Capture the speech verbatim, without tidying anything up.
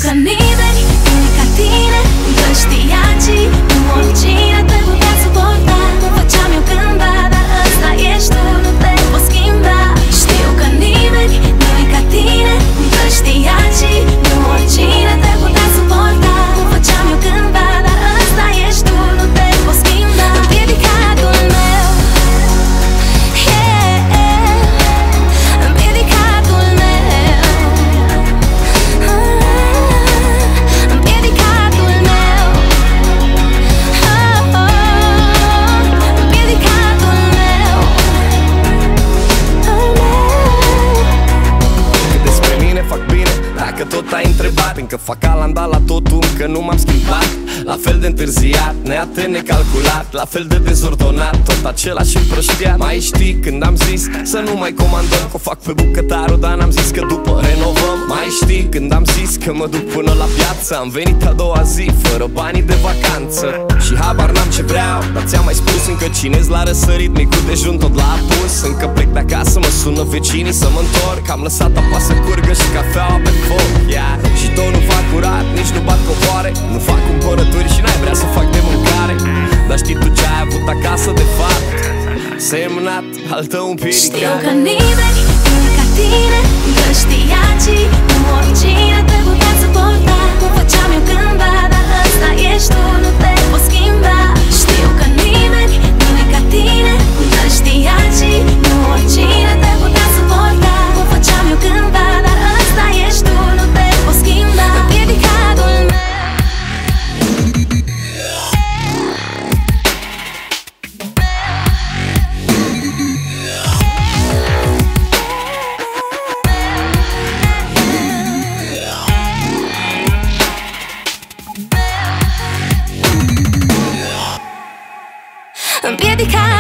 că nimeni nu-i ca tine, încă știacii, nu oricine te putea suporta. Cum făceam eu cândva, dar ăsta ești tu, nu te poți schimba. Știu că nimeni nu-i ca tine, încă știacii, nu oricine te putea suporta. Cum făceam eu cândva, dar ăsta ești tu, nu te poți schimba. Împiedicatul meu, yeah, împiedicatul meu, ah, împiedicatul meu, oh, oh, împiedicatul meu, oh, Că despre mine fac bine, dacă tot ai întrebat. Încă fac alanda la totul, încă nu m-am schimbat. La fel de întârziat, neatent, necalculat, la fel de dezordonat, tot același împrăștiat. Mai știi când am zis să nu mai comandăm, că o fac pe bucătarul, dar n-am zis că după renovăm. Mai știi când am zis că mă duc până la piață, am venit a doua zi fără banii de vacanță. Și habar n-am ce vreau, dar ți-am mai spus încă cinez la răsărit, micul dejun tot la apus. Încă plec de acasă, mă sună vecinii să mă întorc, am lăsat apa să curgă și cafeaua pe foc, yeah. Și tot nu fac curat, nici nu bat covoare, nu fac cumpărături și n-ai vrea să fac de mâncare. Dar știi tu ce ai avut acasă de fapt? Semnat al tău împiedicat. Știu că nimeni nu-i ca tine, încă știacii, nu oricine te putea suporta. Cum făceam eu cândva, dar ăsta ești tu, nu te poți schimba. Știu că nimeni nu-i ca tine, încă știacii, nu oricine te putea suporta. Cum făceam eu cândva, dar ăsta ești tu, nu te poți schimba. Împiedicatul meu. Împiedicat.